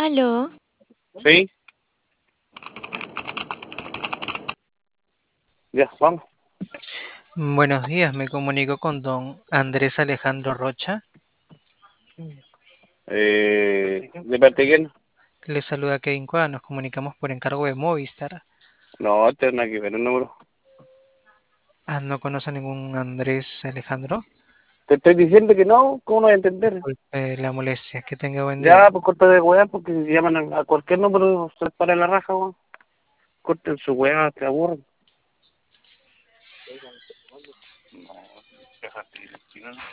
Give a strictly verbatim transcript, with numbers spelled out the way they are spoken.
Aló, Sí, ya, vamos. Buenos días, me comunico con don Andrés Alejandro Rocha. Eh, ¿de parte de quién? Le saluda Kevin Cueva, nos comunicamos por encargo de Movistar. No, este no hay que ver el número. Ah, ¿no conoce a ningún Andrés Alejandro? Te estoy diciendo que no, ¿cómo no voy a entender? Disculpe la molestia, que tenga buen día. Ya, pues corta de weá, porque si llaman a, a cualquier número, se les para la raja, weón. Corten su weá, te aburren. No, déjate,